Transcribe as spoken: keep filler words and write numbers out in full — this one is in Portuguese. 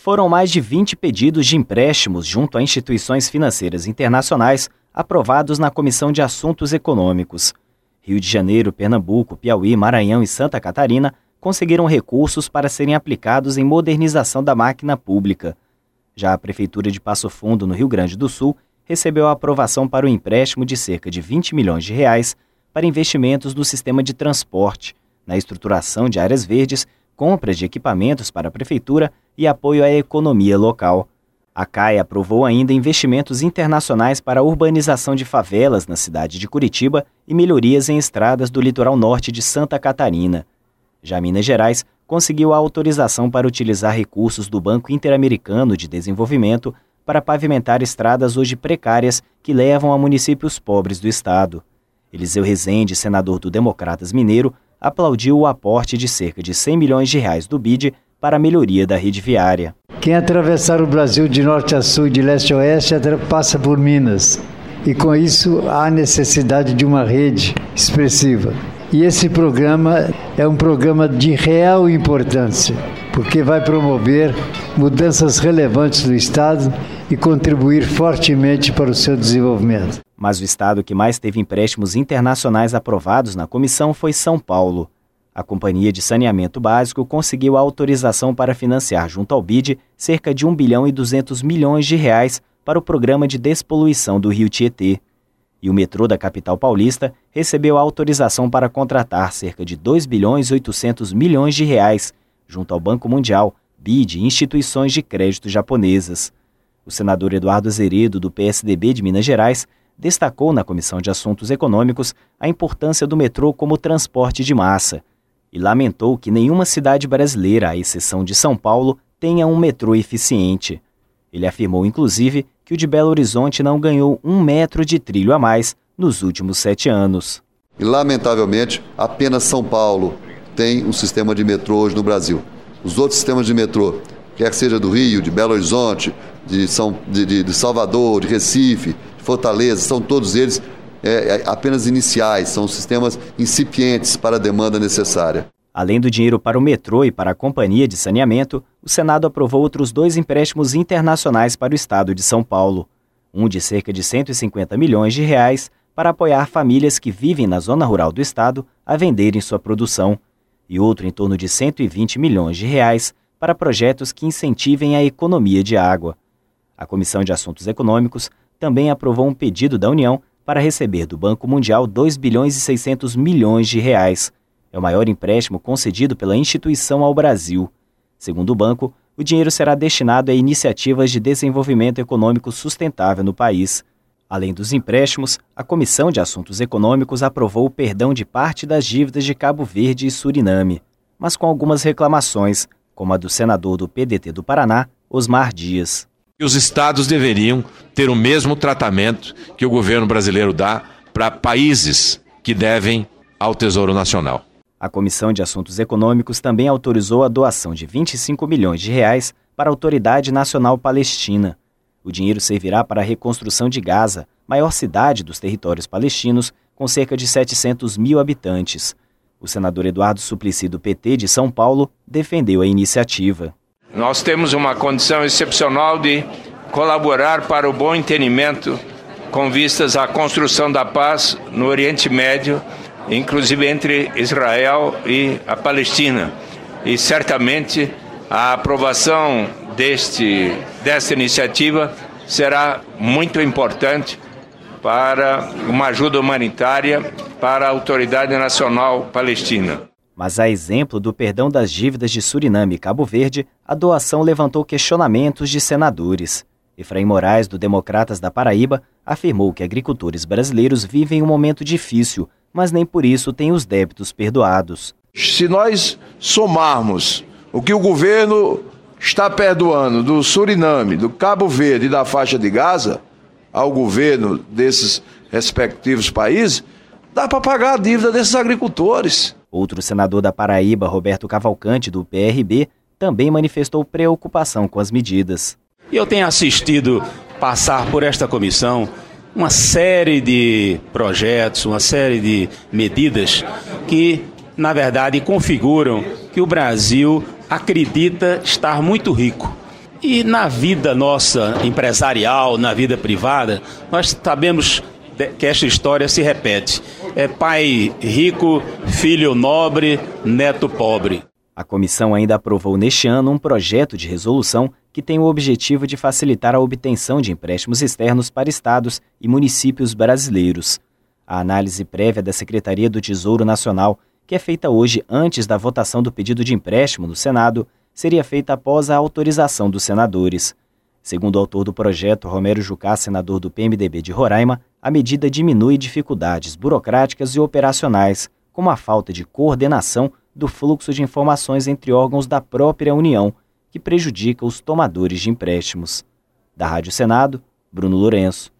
Foram mais de vinte pedidos de empréstimos junto a instituições financeiras internacionais aprovados na Comissão de Assuntos Econômicos. Rio de Janeiro, Pernambuco, Piauí, Maranhão e Santa Catarina conseguiram recursos para serem aplicados em modernização da máquina pública. Já a Prefeitura de Passo Fundo, no Rio Grande do Sul, recebeu a aprovação para o empréstimo de cerca de vinte milhões de reais para investimentos no sistema de transporte, na estruturação de áreas verdes, compras de equipamentos para a Prefeitura e apoio à economia local. A CAE aprovou ainda investimentos internacionais para a urbanização de favelas na cidade de Curitiba e melhorias em estradas do litoral norte de Santa Catarina. Já Minas Gerais conseguiu a autorização para utilizar recursos do Banco Interamericano de Desenvolvimento para pavimentar estradas hoje precárias que levam a municípios pobres do estado. Eliseu Rezende, senador do Democratas Mineiro, aplaudiu o aporte de cerca de cem milhões de reais do B I D para a melhoria da rede viária. Quem atravessar o Brasil de norte a sul e de leste a oeste passa por Minas. E com isso há necessidade de uma rede expressiva. E esse programa é um programa de real importância, porque vai promover mudanças relevantes no Estado e contribuir fortemente para o seu desenvolvimento. Mas o estado que mais teve empréstimos internacionais aprovados na comissão foi São Paulo. A Companhia de Saneamento Básico conseguiu a autorização para financiar junto ao B I D cerca de um bilhão e duzentos milhões de reais para o programa de despoluição do Rio Tietê. E o metrô da capital paulista recebeu a autorização para contratar cerca de dois bilhões e oitocentos milhões de reais junto ao Banco Mundial, B I D e instituições de crédito japonesas. O senador Eduardo Azeredo, do P S D B de Minas Gerais, destacou na Comissão de Assuntos Econômicos a importância do metrô como transporte de massa e lamentou que nenhuma cidade brasileira, à exceção de São Paulo, tenha um metrô eficiente. Ele afirmou, inclusive, que o de Belo Horizonte não ganhou um metro de trilho a mais nos últimos sete anos. E, lamentavelmente, apenas São Paulo tem um sistema de metrô hoje no Brasil. Os outros sistemas de metrô, quer seja do Rio, de Belo Horizonte, de, São, de, de, de Salvador, de Recife, de Fortaleza, são todos eles é, apenas iniciais, são sistemas incipientes para a demanda necessária. Além do dinheiro para o metrô e para a Companhia de Saneamento, o Senado aprovou outros dois empréstimos internacionais para o estado de São Paulo. Um de cerca de cento e cinquenta milhões de reais para apoiar famílias que vivem na zona rural do estado a venderem sua produção, e outro em torno de cento e vinte milhões de reais para projetos que incentivem a economia de água. A Comissão de Assuntos Econômicos também aprovou um pedido da União para receber do Banco Mundial dois bilhões e seiscentos milhões de reais. É o maior empréstimo concedido pela instituição ao Brasil. Segundo o banco, o dinheiro será destinado a iniciativas de desenvolvimento econômico sustentável no país. Além dos empréstimos, a Comissão de Assuntos Econômicos aprovou o perdão de parte das dívidas de Cabo Verde e Suriname, mas com algumas reclamações, como a do senador do P D T do Paraná, Osmar Dias. Os estados deveriam ter o mesmo tratamento que o governo brasileiro dá para países que devem ao Tesouro Nacional. A Comissão de Assuntos Econômicos também autorizou a doação de vinte e cinco milhões de reais para a Autoridade Nacional Palestina. O dinheiro servirá para a reconstrução de Gaza, maior cidade dos territórios palestinos, com cerca de setecentos mil habitantes. O senador Eduardo Suplicy, do P T de São Paulo, defendeu a iniciativa. Nós temos uma condição excepcional de colaborar para o bom entendimento com vistas à construção da paz no Oriente Médio, inclusive entre Israel e a Palestina. E certamente a aprovação deste, desta iniciativa será muito importante para uma ajuda humanitária para a Autoridade Nacional Palestina. Mas a exemplo do perdão das dívidas de Suriname e Cabo Verde, a doação levantou questionamentos de senadores. Efraim Moraes, do Democratas da Paraíba, afirmou que agricultores brasileiros vivem um momento difícil, mas nem por isso têm os débitos perdoados. Se nós somarmos o que o governo está perdoando do Suriname, do Cabo Verde e da faixa de Gaza ao governo desses respectivos países, dá para pagar a dívida desses agricultores. Outro senador da Paraíba, Roberto Cavalcante, do P R B, também manifestou preocupação com as medidas. Eu tenho assistido passar por esta comissão uma série de projetos, uma série de medidas que, na verdade, configuram que o Brasil acredita estar muito rico E na vida nossa empresarial, na vida privada, nós sabemos que esta história se repete. É pai rico, filho nobre, neto pobre. A comissão ainda aprovou neste ano um projeto de resolução que tem o objetivo de facilitar a obtenção de empréstimos externos para estados e municípios brasileiros. A análise prévia da Secretaria do Tesouro Nacional, que é feita hoje antes da votação do pedido de empréstimo no Senado, seria feita após a autorização dos senadores. Segundo o autor do projeto, Romero Jucá, senador do P M D B de Roraima, a medida diminui dificuldades burocráticas e operacionais, como a falta de coordenação do fluxo de informações entre órgãos da própria União, que prejudica os tomadores de empréstimos. Da Rádio Senado, Bruno Lourenço.